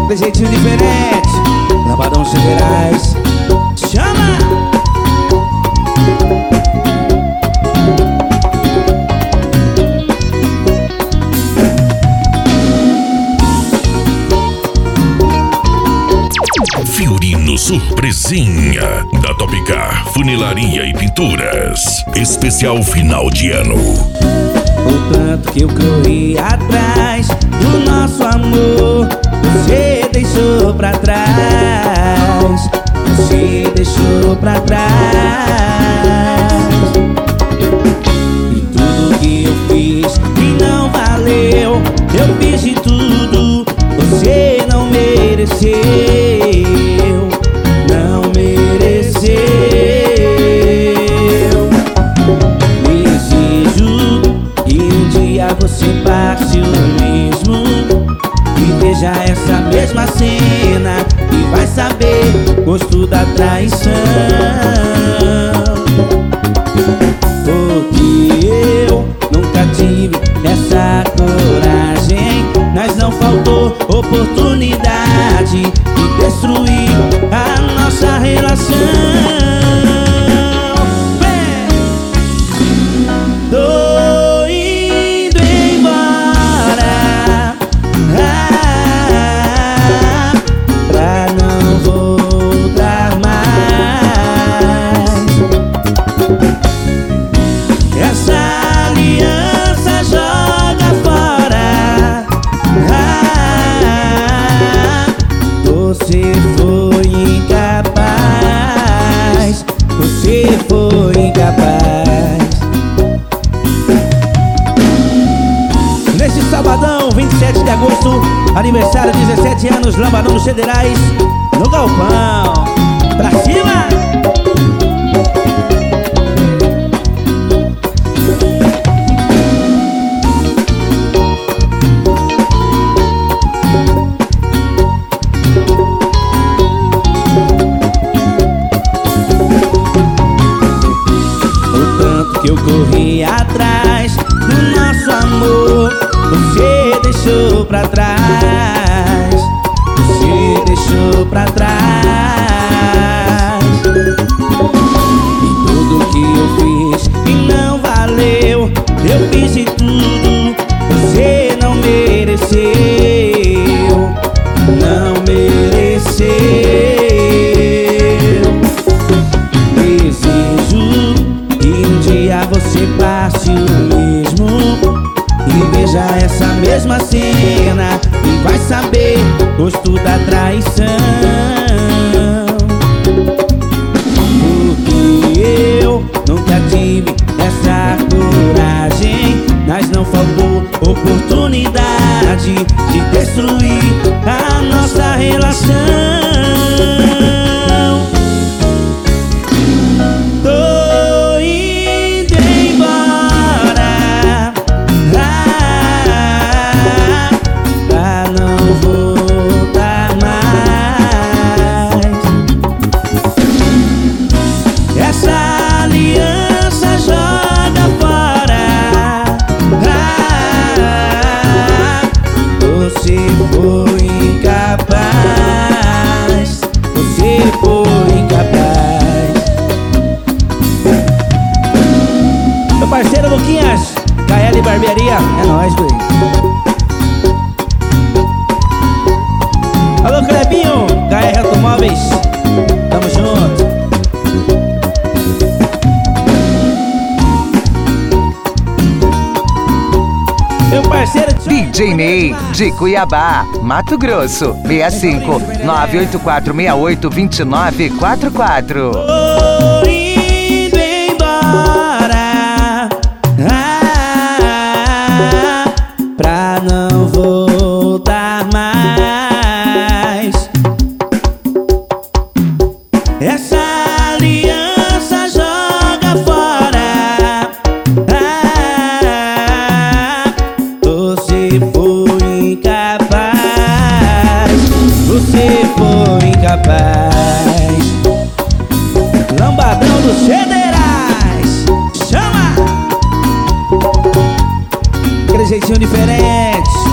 de jeitinho diferente. Lambadão Siderais, chama! Fiorino Surpresinha, da Topcar Funilaria e Pinturas. Especial final de ano. O tanto que eu corri atrás do nosso amor, você deixou pra trás. Você deixou pra trás. E tudo que eu fiz e não valeu, eu fiz de tudo, você não mereceu. Não mereceu. Desejo que um dia você passe o mesmo e veja essa mesma cena e vai saber gosto da traição. Porque eu nunca tive essa coragem, mas não faltou oportunidade de destruir a nossa relação. Tô indo embora, pra não voltar mais. Essa aliança joga fora. Você foi incapaz. Você foi incapaz. Neste sabadão, 27 de agosto, aniversário, 17 anos, Lambadão dos Siderais, no Galpão. Pra cima! Que eu corri atrás do nosso amor, você deixou pra trás. Você deixou pra trás. E tudo que eu fiz e não valeu, eu fiz de tudo, você não mereceu. Não mereceu. Você passe o mesmo e veja essa mesma cena e vai saber gosto da traição. Porque eu nunca tive essa coragem, mas não faltou oportunidade de destruir a nossa relação. Parceiro Luquinhas, KL Barbearia, é nóis, guri. Alô, Clebinho, KR Automóveis, tamo junto. Meu parceiro DJ Ney, de Cuiabá, Mato Grosso, 65 984 68 29 44. Tô indo embora, pra não voltar mais. Essa aliança joga fora. Você foi incapaz. Você foi incapaz. Lambadão dos Siderais, chama! Aquele jeitinho diferente.